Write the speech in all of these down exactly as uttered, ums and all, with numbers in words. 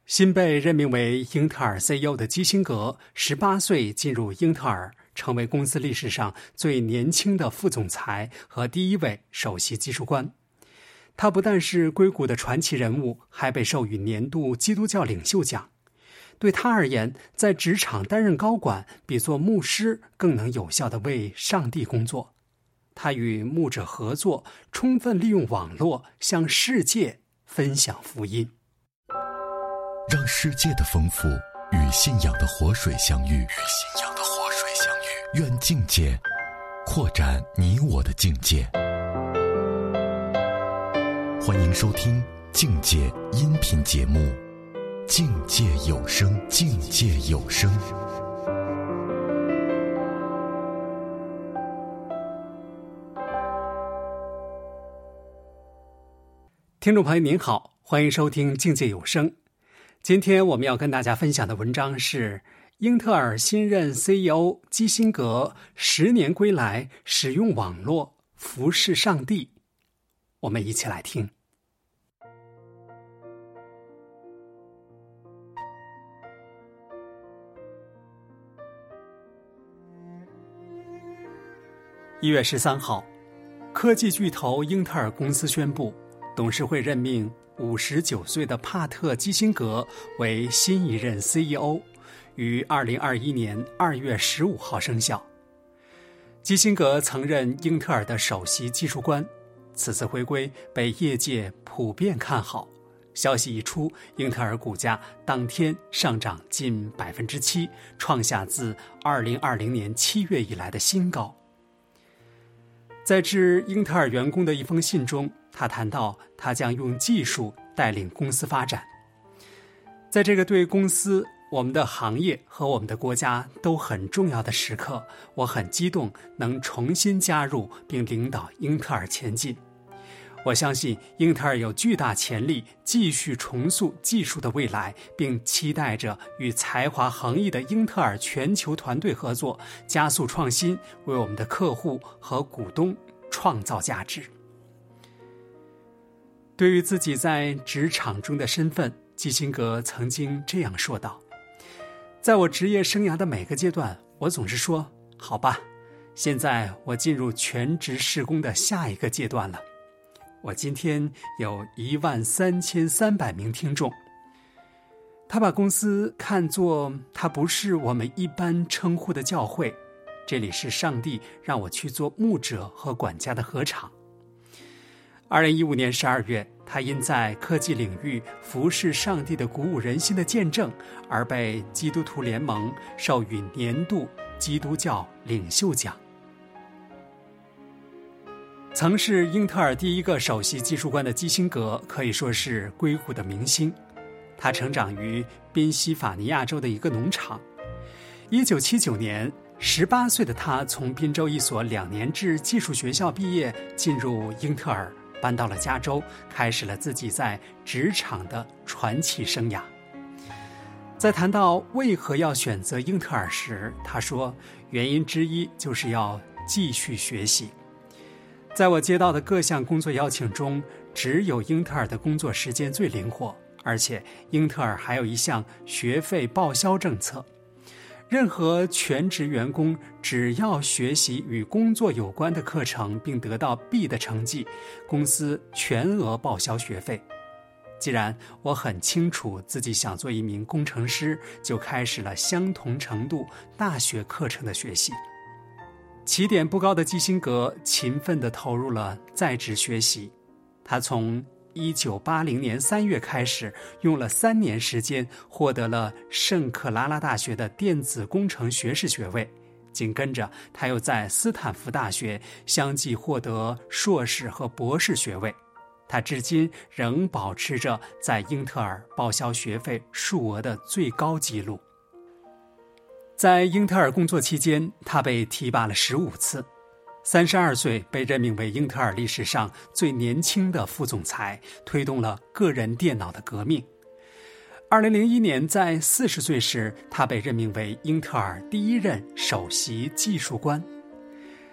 新被任命为英特尔 C E O 的基辛格，十八岁进入英特尔，成为公司历史上最年轻的副总裁和第一位首席技术官。他不但是硅谷的传奇人物，还被授予年度基督教领袖奖。对他而言，在职场担任高管，比做牧师更能有效地为上帝工作。他与牧者合作，充分利用网络，向世界分享福音。 让世界的丰富与信仰的活水相遇，与信仰的活水相遇。愿境界扩展你我的境界。欢迎收听境界音频节目《境界有声》，境界有声。 听众朋友您好，欢迎收听境界有声。今天我们要跟大家分享的文章是英特尔新任 C E O 基辛格十年归来，使用网络服侍上帝。我们一起来听。一月十三号，科技巨头英特尔公司宣布，董事会任命五十九岁的帕特·基辛格为新一任 C E O， 于二零二一年二月十五号生效。基辛格曾任英特尔的首席技术官，此次回归被业界普遍看好。消息一出，英特尔股价当天上涨近百分之七，创下自二零二零年七月以来的新高。在致英特尔员工的一封信中，他谈到他将用技术带领公司发展。在这个对公司、我们的行业和我们的国家都很重要的时刻，我很激动能重新加入并领导英特尔前进。我相信英特尔有巨大潜力继续重塑技术的未来，并期待着与才华横溢的英特尔全球团队合作，加速创新，为我们的客户和股东创造价值。对于自己在职场中的身份，基辛格曾经这样说道：在我职业生涯的每个阶段，我总是说，好吧，现在我进入全职事工的下一个阶段了。我今天有一万三千三百名听众。他把公司看作，它不是我们一般称呼的教会，这里是上帝让我去做牧者和管家的禾场。二零一五年十二月，他因在科技领域服侍上帝的鼓舞人心的见证，而被基督徒联盟授予年度基督教领袖奖。曾是英特尔第一个首席技术官的基辛格，可以说是硅谷的明星。他成长于宾夕法尼亚州的一个农场。一九七九年，十八岁的他从宾州一所两年制技术学校毕业，进入英特尔，搬到了加州，开始了自己在职场的传奇生涯。在谈到为何要选择英特尔时，他说，原因之一就是要继续学习。在我接到的各项工作邀请中，只有英特尔的工作时间最灵活，而且英特尔还有一项学费报销政策。任何全职员工只要学习与工作有关的课程并得到 B 的成绩，公司全额报销学费。既然我很清楚自己想做一名工程师，就开始了相同程度大学课程的学习。起点不高的基辛格勤奋地投入了在职学习。他从一九八零年三月开始，用了三年时间获得了圣克拉拉大学的电子工程学士学位。紧跟着，他又在斯坦福大学相继获得硕士和博士学位。他至今仍保持着在英特尔报销学费数额的最高纪录。在英特尔工作期间，他被提拔了十五次。三十二岁被任命为英特尔历史上最年轻的副总裁，推动了个人电脑的革命。二零零一年，在四十岁时，他被任命为英特尔第一任首席技术官。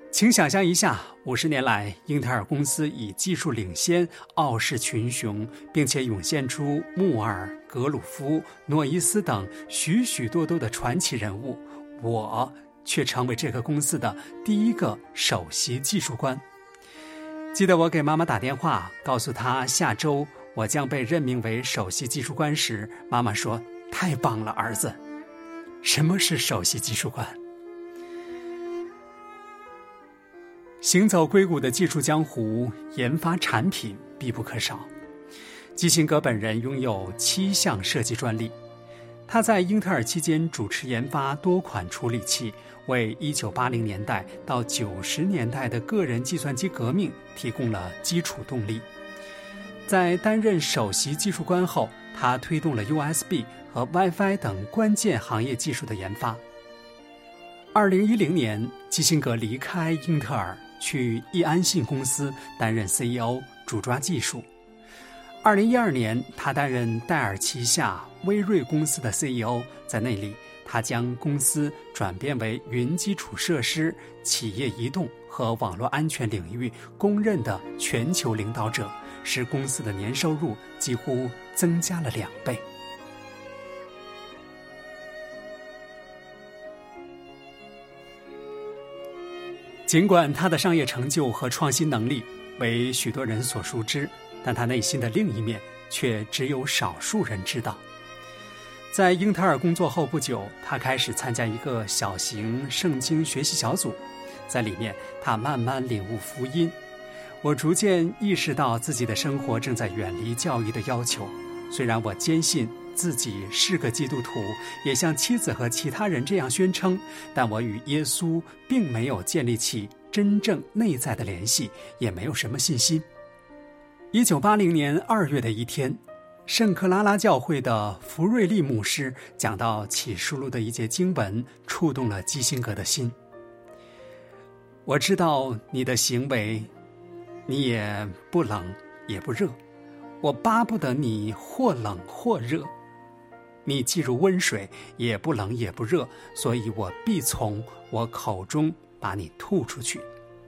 请想象一下，五十年来，英特尔公司以技术领先傲视群雄，并且涌现出穆尔、格鲁夫、诺伊斯等许许多多的传奇人物，我却成为这个公司的第一个首席技术官。记得我给妈妈打电话，告诉她下周我将被任命为首席技术官时，妈妈说：“太棒了，儿子。”什么是首席技术官？行走硅谷的技术江湖，研发产品必不可少。基辛格本人拥有七项设计专利，他在英特尔期间主持研发多款处理器，为一九八零年代到九十年代的个人计算机革命提供了基础动力。在担任首席技术官后，他推动了 U S B 和 WiFi 等关键行业技术的研发。二零一零年，基辛格离开英特尔，去易安信公司担任 C E O， 主抓技术。二零一二年，他担任戴尔旗下威瑞公司的 C E O， 在那里，他将公司转变为云基础设施、企业移动和网络安全领域公认的全球领导者，使公司的年收入几乎增加了两倍。尽管他的商业成就和创新能力为许多人所熟知，但他内心的另一面却只有少数人知道。在英特尔工作后不久，他开始参加一个小型圣经学习小组，在里面他慢慢领悟福音。我逐渐意识到自己的生活正在远离教育的要求，虽然我坚信自己是个基督徒，也像妻子和其他人这样宣称，但我与耶稣并没有建立起真正内在的联系，也没有什么信心。一九八零年二月的一天，圣克拉拉教会的福瑞利牧师讲到启示录的一节经文，触动了基辛格的心。我知道你的行为，你也不冷也不热，我巴不得你或冷或热。你既如温水，也不冷也不热，所以我必从我口中把你吐出去。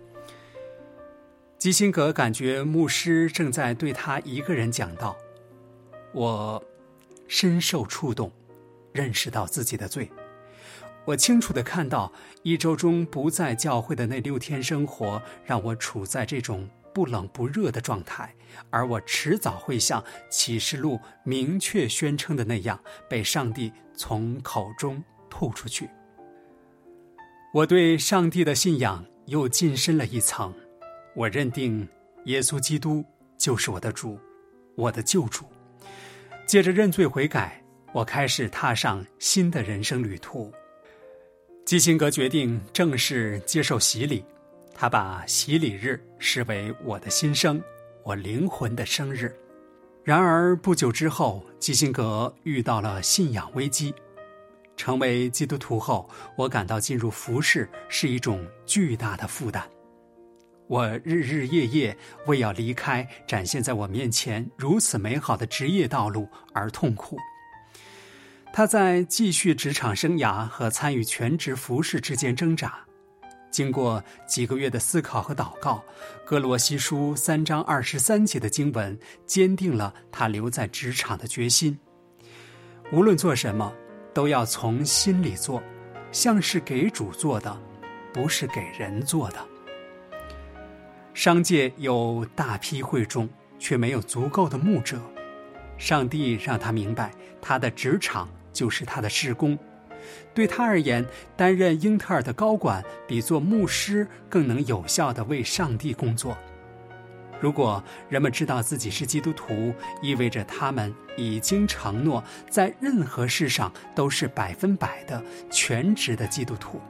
基辛格感觉牧师正在对他一个人讲道，我深受触动，认识到自己的罪。我清楚地看到，一周中不在教会的那六天生活，让我处在这种不冷不热的状态，而我迟早会像启示录明确宣称的那样，被上帝从口中吐出去。我对上帝的信仰又晋升了一层，我认定耶稣基督就是我的主，我的救主。借着认罪悔改，我开始踏上新的人生旅途。基辛格决定正式接受洗礼，他把洗礼日视为我的新生，我灵魂的生日。然而不久之后，基辛格遇到了信仰危机。成为基督徒后，我感到进入服事是一种巨大的负担。我日日夜夜为要离开展现在我面前如此美好的职业道路而痛苦。他在继续职场生涯和参与全职服事之间挣扎。经过几个月的思考和祷告，哥罗西书三章二十三节的经文坚定了他留在职场的决心。无论做什么，都要从心里做，像是给主做的，不是给人做的。商界有大批会众，却没有足够的牧者。上帝让他明白，他的职场就是他的事工。对他而言，担任英特尔的高管比做牧师更能有效地为上帝工作。如果人们知道自己是基督徒，意味着他们已经承诺在任何事上都是百分百的全职的基督徒。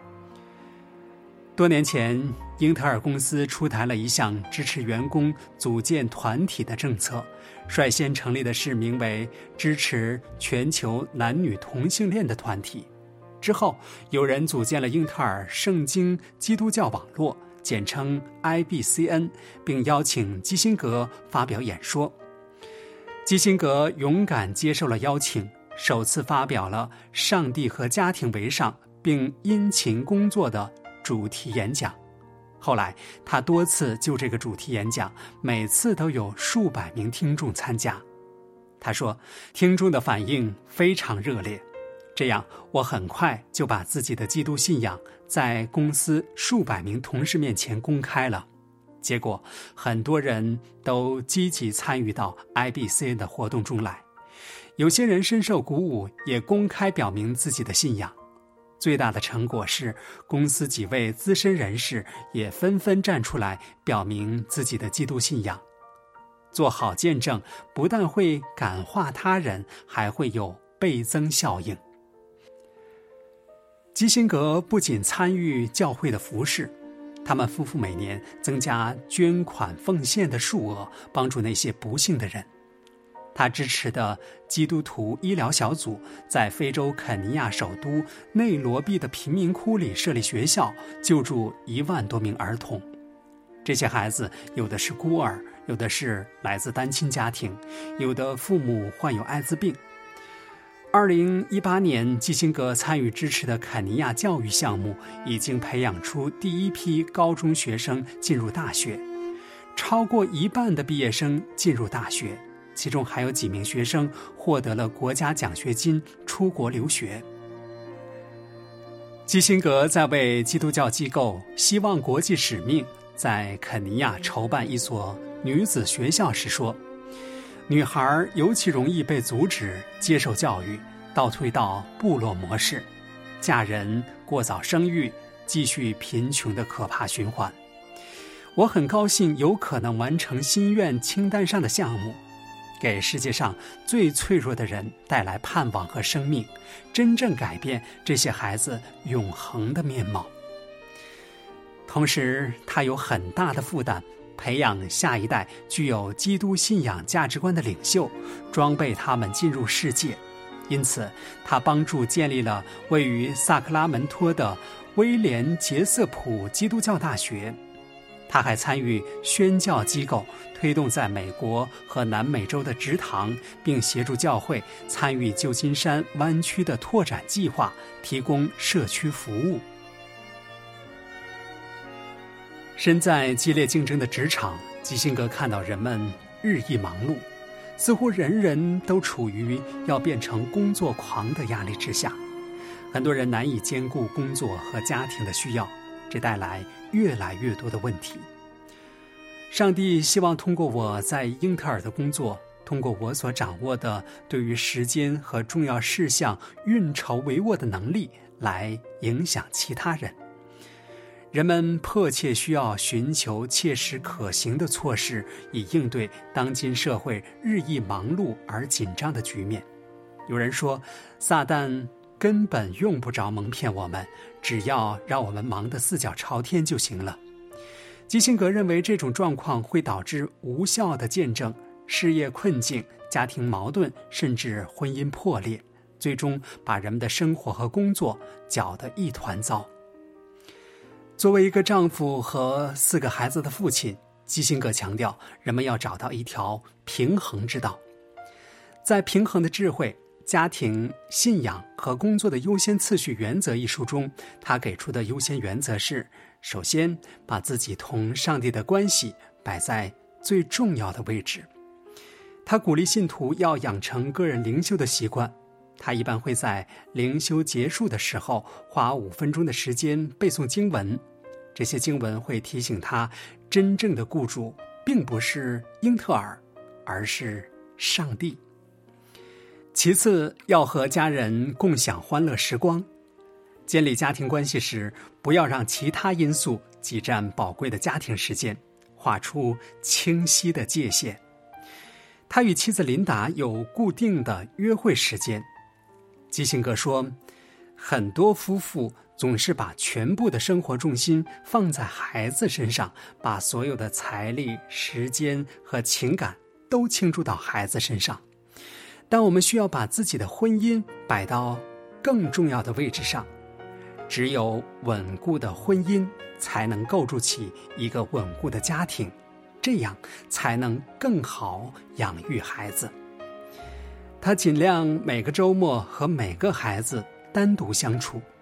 多年前，英特尔公司出台了一项支持员工组建团体的政策，率先成立的是名为支持全球男女同性恋的团体。之后，有人组建了英特尔圣经基督教网络，简称 I B C N， 并邀请基辛格发表演说。基辛格勇敢接受了邀请，首次发表了上帝和家庭为上并殷勤工作的主题演讲。 后来他多次就这个主题演讲，每次都有数百名听众参加。他说，听众的反应非常热烈，这样我很快就把自己的基督信仰在公司数百名同事面前公开了。结果很多人都积极参与到 I B C N 的活动中来，有些人深受鼓舞，也公开表明自己的信仰。最大的成果是，公司几位资深人士也纷纷站出来表明自己的基督信仰。做好见证不但会感化他人，还会有倍增效应。基辛格不仅参与教会的服事，他们夫妇每年增加捐款奉献的数额，帮助那些不幸的人。他支持的基督徒医疗小组在非洲肯尼亚首都内罗毕的贫民窟里设立学校，救助一万多名儿童。这些孩子有的是孤儿，有的是来自单亲家庭，有的父母患有艾滋病。二零一八年，基辛格参与支持的肯尼亚教育项目已经培养出第一批高中学生进入大学，超过一半的毕业生进入大学，其中还有几名学生获得了国家奖学金出国留学。基辛格在为基督教机构希望国际使命在肯尼亚筹办一所女子学校时说，女孩尤其容易被阻止接受教育，倒退到部落模式，嫁人、过早生育，继续贫穷的可怕循环。我很高兴有可能完成心愿清单上的项目，给世界上最脆弱的人带来盼望和生命，真正改变这些孩子永恒的面貌。同时，他有很大的负担，培养下一代具有基督信仰价值观的领袖，装备他们进入世界。因此，他帮助建立了位于萨克拉门托的威廉杰瑟普基督教大学。他还参与宣教机构，推动在美国和南美洲的植堂，并协助教会参与旧金山湾区的拓展计划，提供社区服务。身在激烈竞争的职场，基辛格看到人们日益忙碌，似乎人人都处于要变成工作狂的压力之下，很多人难以兼顾工作和家庭的需要，这带来越来越多的问题。上帝希望通过我在英特尔的工作，通过我所掌握的对于时间和重要事项运筹帷幄的能力，来影响其他人。人们迫切需要寻求切实可行的措施，以应对当今社会日益忙碌而紧张的局面。有人说，撒旦根本用不着蒙骗我们，只要让我们忙得四脚朝天就行了。基辛格认为这种状况会导致无效的见证、事业困境、家庭矛盾，甚至婚姻破裂，最终把人们的生活和工作搅得一团糟。作为一个丈夫和四个孩子的父亲，基辛格强调，人们要找到一条平衡之道。在《平衡的智慧：家庭、信仰和工作的优先次序原则》一书中，他给出的优先原则是：首先，把自己同上帝的关系摆在最重要的位置。他鼓励信徒要养成个人灵修的习惯，他一般会在灵修结束的时候花五分钟的时间背诵经文，这些经文会提醒他，真正的雇主并不是英特尔，而是上帝。其次，要和家人共享欢乐时光。建立家庭关系时，不要让其他因素挤占宝贵的家庭时间，画出清晰的界限。他与妻子琳达有固定的约会时间。基辛格说，很多夫妇总是把全部的生活重心放在孩子身上，把所有的财力、时间和情感都倾注到孩子身上。但我们需要把自己的婚姻摆到更重要的位置上。只有稳固的婚姻，才能构筑起一个稳固的家庭，这样才能更好养育孩子。他尽量每个周末和每个孩子单独相处，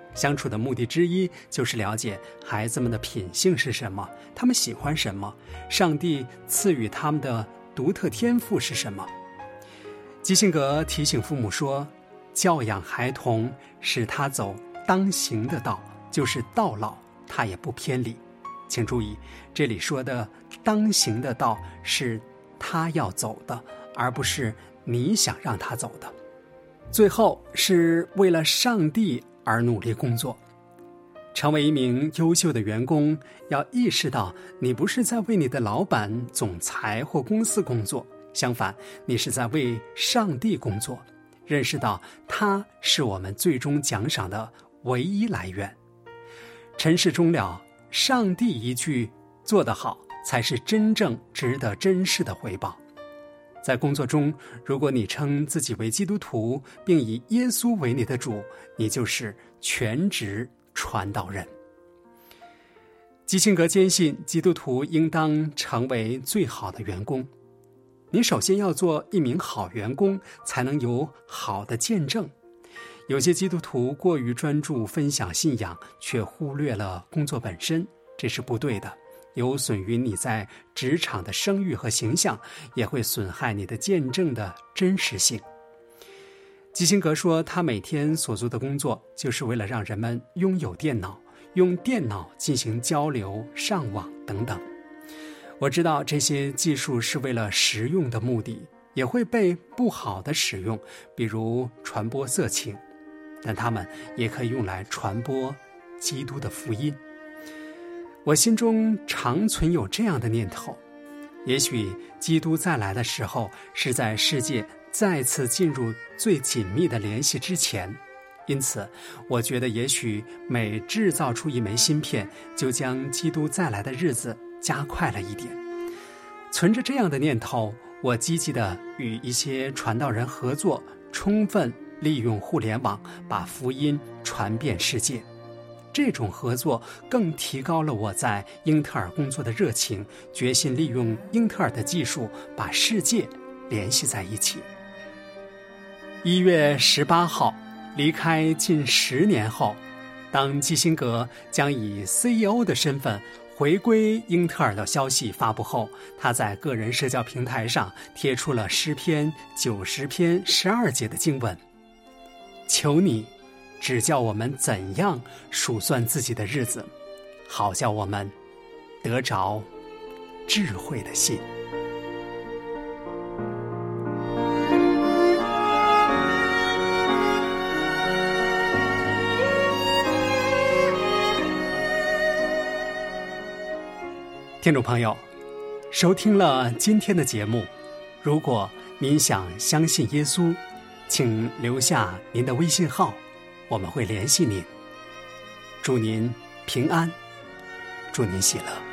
相处的目的之一就是了解孩子们的品性是什么，他们喜欢什么，上帝赐予他们的独特天赋是什么。基辛格提醒父母说，教养孩童，使他走当行的道，就是到老他也不偏离。请注意，这里说的当行的道是他要走的，而不是你想让他走的。最后是为了上帝而努力工作。成为一名优秀的员工，要意识到你不是在为你的老板、总裁或公司工作，相反，你是在为上帝工作，认识到他是我们最终奖赏的唯一来源。尘世终了，上帝一句做得好，才是真正值得珍视的回报。在工作中，如果你称自己为基督徒，并以耶稣为你的主，你就是全职传道人。基辛格坚信，基督徒应当成为最好的员工。你首先要做一名好员工，才能有好的见证。有些基督徒过于专注分享信仰，却忽略了工作本身，这是不对的，有损于你在职场的声誉和形象，也会损害你的见证的真实性。基辛格说，他每天所做的工作就是为了让人们拥有电脑，用电脑进行交流、上网等等。我知道这些技术是为了实用的目的，也会被不好的使用，比如传播色情，但它们也可以用来传播基督的福音。我心中常存有这样的念头，也许基督再来的时候是在世界再次进入最紧密的联系之前，因此我觉得也许每制造出一枚芯片，就将基督再来的日子加快了一点。存着这样的念头，我积极地与一些传道人合作，充分利用互联网把福音传遍世界。这种合作更提高了我在英特尔工作的热情，决心利用英特尔的技术把世界联系在一起。一月十八号，离开近十年后，当基辛格将以 C E O 的身份回归英特尔的消息发布后，他在个人社交平台上贴出了诗篇九十篇十二节的经文：求你指教我们怎样数算自己的日子，好叫我们得着智慧的心。听众朋友，收听了今天的节目，如果您想相信耶稣，请留下您的微信号，我们会联系您。祝您平安，祝您喜乐。